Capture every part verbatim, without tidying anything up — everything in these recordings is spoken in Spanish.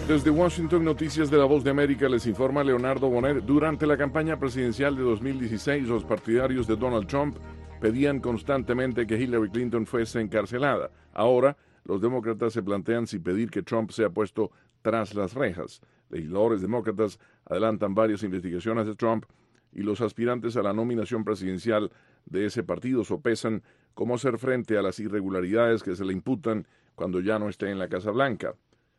Desde Washington, Noticias de la Voz de América, les informa Leonardo Bonet. Durante la campaña presidencial de dos mil dieciséis, los partidarios de Donald Trump pedían constantemente que Hillary Clinton fuese encarcelada. Ahora, los demócratas se plantean si pedir que Trump sea puesto tras las rejas. Legisladores demócratas adelantan varias investigaciones de Trump y los aspirantes a la nominación presidencial de ese partido sopesan cómo hacer frente a las irregularidades que se le imputan cuando ya no esté en la Casa Blanca.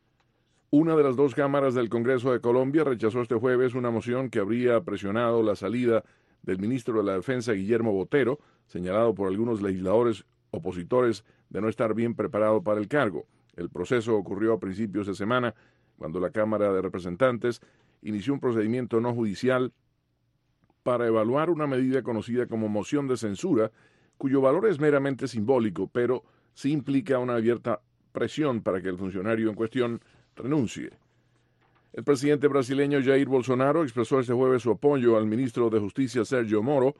Una de las dos cámaras del Congreso de Colombia rechazó este jueves una moción que habría presionado la salida del ministro de la Defensa, Guillermo Botero, señalado por algunos legisladores opositores de no estar bien preparado para el cargo. El proceso ocurrió a principios de semana, cuando la Cámara de Representantes inició un procedimiento no judicial para evaluar una medida conocida como moción de censura, cuyo valor es meramente simbólico, pero sí implica una abierta presión para que el funcionario en cuestión renuncie. El presidente brasileño Jair Bolsonaro expresó este jueves su apoyo al ministro de Justicia Sergio Moro,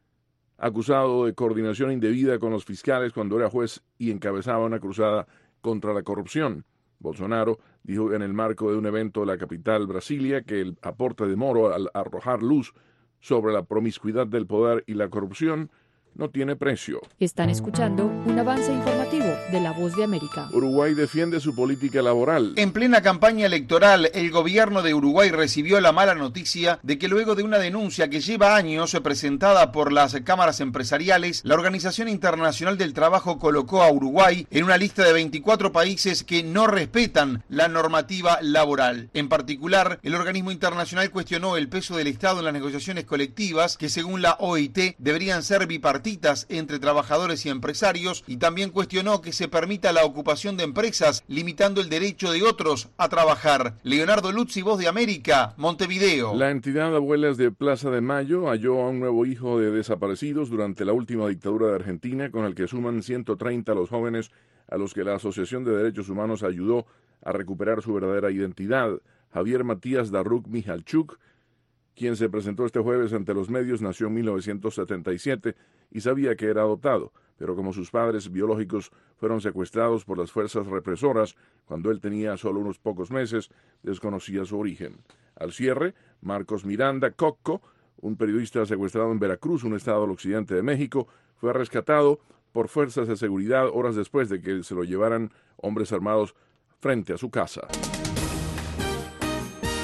acusado de coordinación indebida con los fiscales cuando era juez y encabezaba una cruzada contra la corrupción. Bolsonaro dijo en el marco de un evento de la capital Brasilia que el aporte de Moro al arrojar luz sobre la promiscuidad del poder y la corrupción no tiene precio. Están escuchando un avance informativo de La Voz de América. Uruguay defiende su política laboral. En plena campaña electoral, el gobierno de Uruguay recibió la mala noticia de que luego de una denuncia que lleva años presentada por las cámaras empresariales, la Organización Internacional del Trabajo colocó a Uruguay en una lista de veinticuatro países que no respetan la normativa laboral. En particular, el organismo internacional cuestionó el peso del Estado en las negociaciones colectivas, que según la O I T deberían ser bipartitas entre trabajadores y empresarios, y también cuestionó que se permita la ocupación de empresas, limitando el derecho de otros a trabajar. Leonardo Luzzi, Voz de América, Montevideo. La entidad Abuelas de Plaza de Mayo halló a un nuevo hijo de desaparecidos durante la última dictadura de Argentina, con el que suman ciento treinta los jóvenes a los que la Asociación de Derechos Humanos ayudó a recuperar su verdadera identidad. Javier Matías Darruk Mijalchuk, quien se presentó este jueves ante los medios, nació en mil novecientos setenta y siete y sabía que era adoptado, pero como sus padres biológicos fueron secuestrados por las fuerzas represoras cuando él tenía solo unos pocos meses, desconocía su origen. Al cierre, Marcos Miranda Cocco, un periodista secuestrado en Veracruz, un estado al occidente de México, fue rescatado por fuerzas de seguridad horas después de que se lo llevaran hombres armados frente a su casa.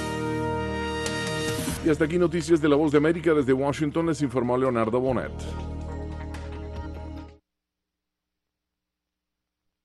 Y hasta aquí Noticias de la Voz de América. Desde Washington les informó Leonardo Bonet.